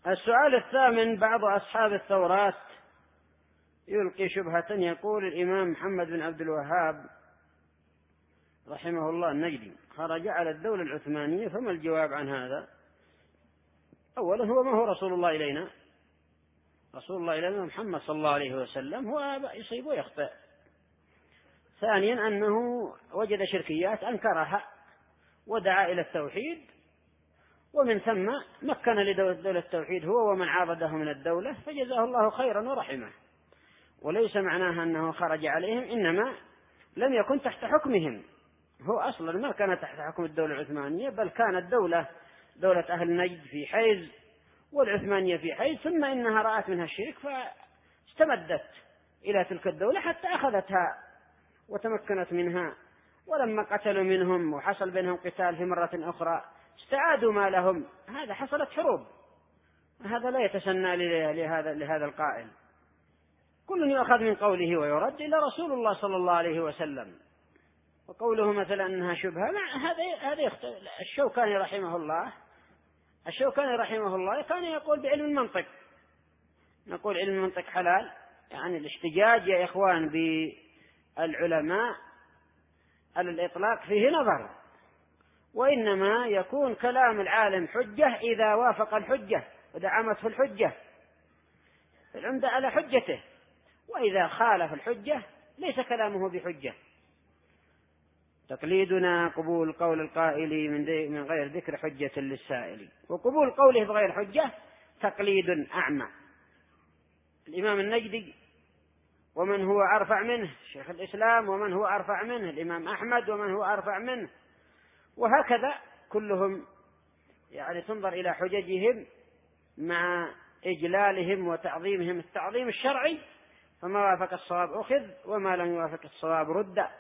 السؤال الثامن: بعض أصحاب الثورات يلقي شبهة، يقول الإمام محمد بن عبد الوهاب رحمه الله النجدي خرج على الدولة العثمانية، فما الجواب عن هذا؟ أولا، هو ما هو رسول الله إلينا؟ رسول الله إلينا محمد صلى الله عليه وسلم، هو يصيب ويخطئ. ثانيا، أنه وجد شركيات أنكرها ودعا إلى التوحيد، ومن ثم مكن لدولة التوحيد هو ومن عارضه من الدولة، فجزاه الله خيرا ورحمه. وليس معناها أنه خرج عليهم، إنما لم يكن تحت حكمهم، هو أصلا ما كان تحت حكم الدولة العثمانية، بل كانت دولة أهل نجد في حيز والعثمانية في حيز، ثم إنها رأت منها الشرك فاستمدت إلى تلك الدولة حتى أخذتها وتمكنت منها. ولما قتلوا منهم وحصل بينهم قتال في مرة أخرى استعادوا ما لهم، هذا حصلت حروب، هذا لا يتسنى لهذا القائل. كل يؤخذ من قوله ويرد إلى رسول الله صلى الله عليه وسلم. وقوله مثلا أنها شبهة، هذا الشوكاني رحمه الله كان يقول بعلم المنطق، نقول علم المنطق حلال، يعني الاحتجاج يا إخوان بالعلماء على الإطلاق فيه نظر، وإنما يكون كلام العالم حجة إذا وافق الحجة ودعمته الحجة، العمدة على حجته، وإذا خالف الحجة ليس كلامه بحجة. تقليدنا قبول قول القائل من غير ذكر حجة للسائل، وقبول قوله بغير حجة تقليد أعمى. الإمام النجدي ومن هو أرفع منه، شيخ الإسلام ومن هو أرفع منه، الإمام أحمد ومن هو أرفع منه، وهكذا كلهم يعني تنظر إلى حججهم مع إجلالهم وتعظيمهم التعظيم الشرعي، فما وافق الصواب أخذ وما لم يوافق الصواب رد.